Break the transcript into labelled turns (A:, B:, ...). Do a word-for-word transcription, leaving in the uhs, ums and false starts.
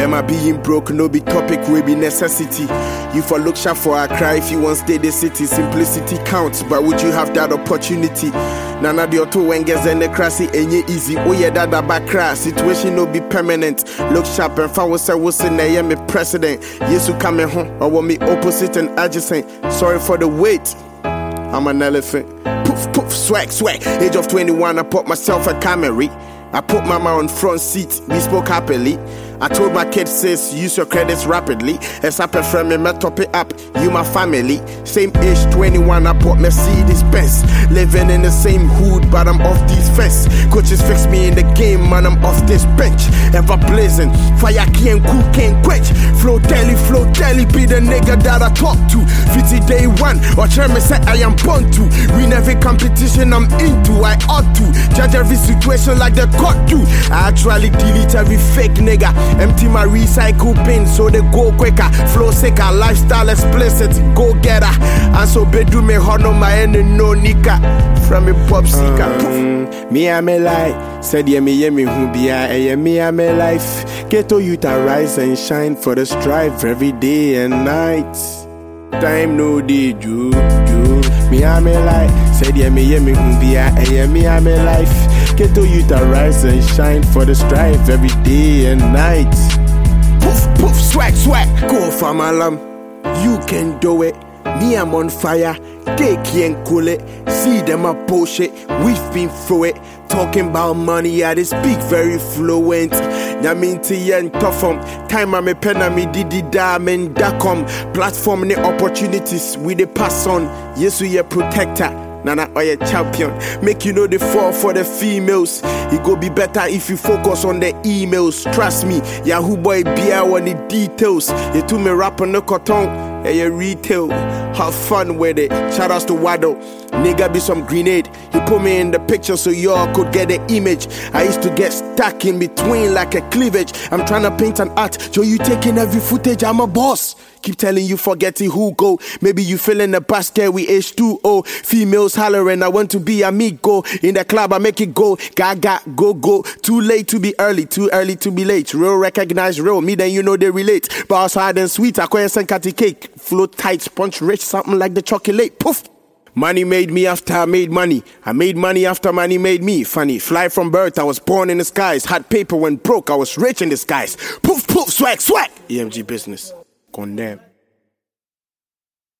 A: Remember being broke, no be topic, will be necessity. You for look sharp for a cry if you want stay the city. Simplicity counts, but would you have that opportunity? Nana the auto when gets in the crassy ain't easy. Oh yeah, that the back crash. Situation no be permanent. Look sharp and found was I was in there, me president. Yes, you coming home, or want me opposite and adjacent. Sorry for the wait. I'm an elephant. Poof, poof, swag, swag. Age of twenty-one, I put myself a Camry. I put mama on front seat, we spoke happily. I told my kids, sis, use your credits rapidly. As I prefer me, me top it up, you my family. Same age, twenty-one, I bought Mercedes Benz. Living in the same hood, but I'm off these fence. Coaches fix me in the game, man, I'm off this bench. Ever blazing, fire can't cool, can't quench. Flow telly, flow telly, be the nigga that I talk to. fifty day one, or chairman said I am born to. Win every competition I'm into, I ought to. Judge every situation like the court do. I actually delete every fake nigga. Empty my recycle bin so they go quicker. Flow sicker, lifestyle explicit, go getter. And so bedroom me honor my end no nika. From a pop seeker. Um, me I'm a lie. Said yeah me yeah me who be I yeah me I'm a life. Get to you to rise and shine for the strive every day and night. Time no day, do, do. Me I'm a lie. Said yeah me yeah me who be I yeah me I'm a life. Get to you to rise and shine for the strive every day and night. Poof, poof, swag, swag. Go for my lamb, you can do it. Me, I'm on fire, take and cool it. See them a bullshit, we've been through it. Talking about money, I just speak very fluent. Nyaminti and tough time I'm a pen and me didi diamond dot com. Platform the opportunities we the pass on. Yes, we a protector. Nana or a champion. Make you know the fall for the females. It go be better if you focus on the emails. Trust me, Yahoo boy be out on the details. You to me rap on the cotton. Hey, retail, have fun with it. Shout outs to Waddle, nigga be some grenade. He put me in the picture so y'all could get the image. I used to get stuck in between like a cleavage. I'm trying to paint an art, show you taking every footage. I'm a boss. Keep telling you forgetting who go. Maybe you fill in the basket with H two O. Females hollering, I want to be amigo. In the club I make it go. Gaga, go, go. Too late to be early, too early to be late. Real recognize real, me then you know they relate. Boss hard and sweet, I call you Sankati cake. Flow tight, sponge rich, something like the chocolate. Poof. Money made me after I made money. I made money after money made me. Funny, fly from birth, I was born in the skies. Had paper when broke, I was rich in the skies. Poof, poof, swag, swag. E M G business. Condemn.